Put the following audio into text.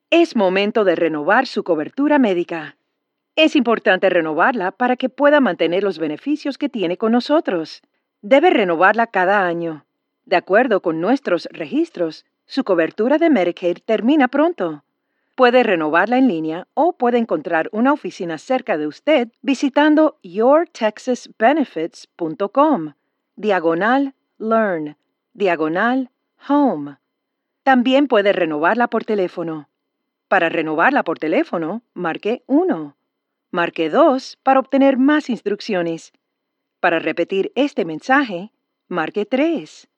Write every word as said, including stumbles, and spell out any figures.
Es momento de renovar su cobertura médica. Es importante renovarla para que pueda mantener los beneficios que tiene con nosotros. Debe renovarla cada año. De acuerdo con nuestros registros, su cobertura de Medicaid termina pronto. Puede renovarla en línea o puede encontrar una oficina cerca de usted visitando your texas benefits punto com, diagonal learn, diagonal home. También puede renovarla por teléfono. Para renovarla por teléfono, marque uno. Marque dos para obtener más instrucciones. Para repetir este mensaje, marque tres.